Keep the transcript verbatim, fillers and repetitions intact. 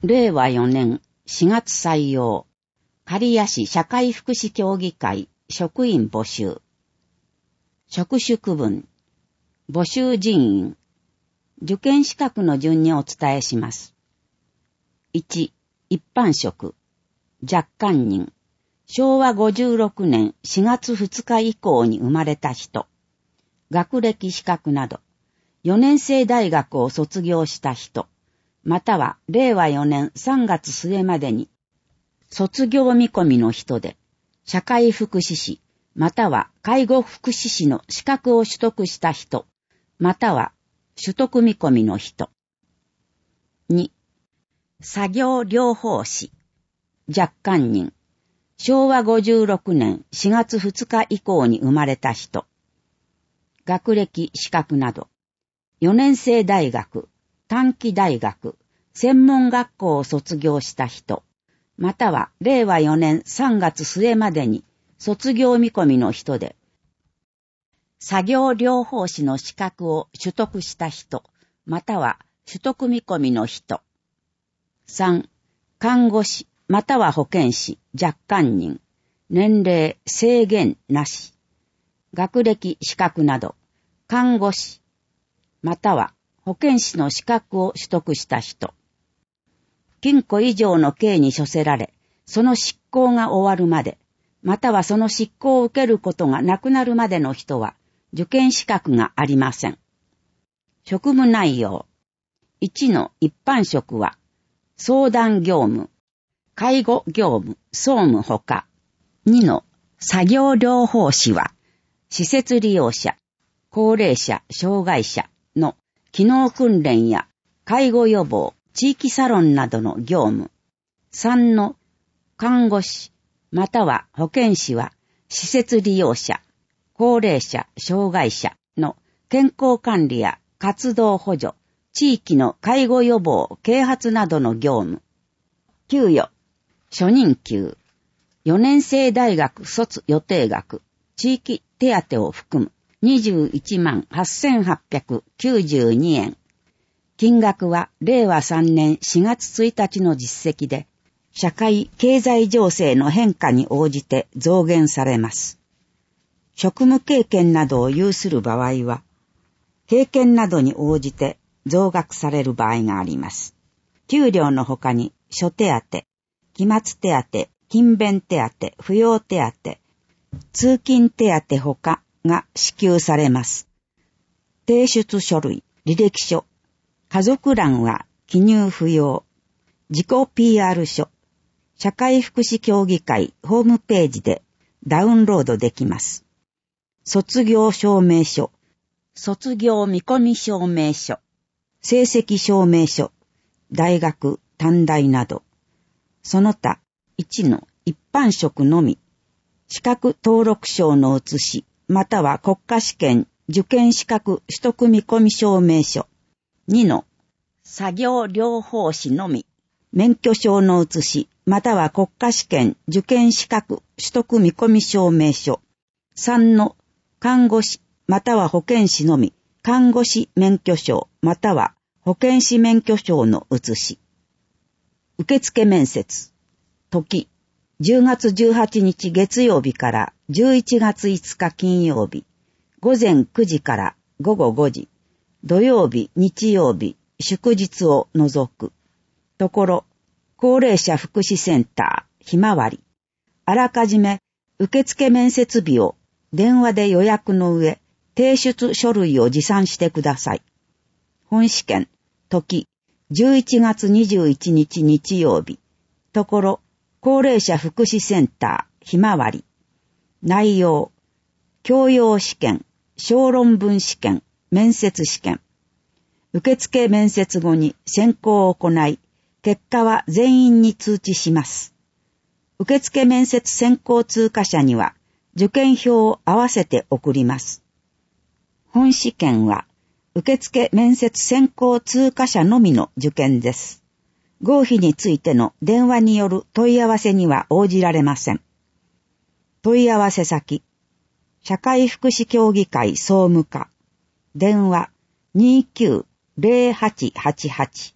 れいわよねんしがつ採用、刈谷市社会福祉協議会職員募集。職種区分、募集人員、受験資格の順にお伝えします。いち、一般職、若干人、しょうわごじゅうろくねんしがつふつか以降に生まれた人、学歴資格など、よねん生大学を卒業した人、またはれいわよねんさんがつ末までに、卒業見込みの人で、社会福祉士、または介護福祉士の資格を取得した人、または取得見込みの人。に、作業療法士、若干人、しょうわごじゅうろくねんしがつふつか以降に生まれた人、学歴資格など、よねん生大学、短期大学、専門学校を卒業した人、またはれいわよねんさんがつ末までに卒業見込みの人で、作業療法士の資格を取得した人、または取得見込みの人。さん、看護師、または保健師、若干人、年齢、制限なし、学歴資格など、看護師、または保健師の資格を取得した人。禁錮以上の刑に処せられ、その執行が終わるまで、またはその執行を受けることがなくなるまでの人は、受験資格がありません。職務内容。いちの一般職は、相談業務、介護業務、総務ほか。にの作業療法士は、施設利用者、高齢者、障害者の機能訓練や介護予防、地域サロンなどの業務。さんの看護師、または保健師は、施設利用者、高齢者、障害者の健康管理や活動補助、地域の介護予防、啓発などの業務。給与、初任給、よねん生大学卒予定額、地域手当を含むにじゅういちまんはっせんはっぴゃくきゅうじゅうにえん。金額はれいわさんねんしがつついたちの実績で、社会経済情勢の変化に応じて増減されます。職務経験などを有する場合は、経験などに応じて増額される場合があります。給料の他に、諸手当、期末手当、勤勉手当、扶養手当、通勤手当ほかが支給されます。提出書類、履歴書、家族欄は記入不要、自己 ピーアール 書、社会福祉協議会ホームページでダウンロードできます。卒業証明書、卒業見込み証明書、成績証明書、大学、短大など、その他いちの一般職のみ、資格登録証の写し、または国家試験、受験資格取得見込み証明書、にの作業療法士のみ、免許証の写し、または国家試験、受験資格取得見込み証明書、さんの看護師、または保健師のみ、看護師免許証、または保健師免許証の写し。受付面接。時、じゅうがつじゅうはちにち月曜日からじゅういちがついつか金曜日、午前くじからごごごじ、土曜日、日曜日、祝日を除く。ところ、高齢者福祉センター、ひまわり。あらかじめ受付面接日を電話で予約の上、提出書類を持参してください。本試験、時、じゅういちがつにじゅういちにち日曜日。ところ、高齢者福祉センター、ひまわり。内容、教養試験、小論文試験、面接試験。受付面接後に選考を行い、結果は全員に通知します。受付面接選考通過者には、受験票を合わせて送ります。本試験は、受付面接選考通過者のみの受験です。合否についての電話による問い合わせには応じられません。問い合わせ先、社会福祉協議会総務課、電話にきゅうゼロはちはちはち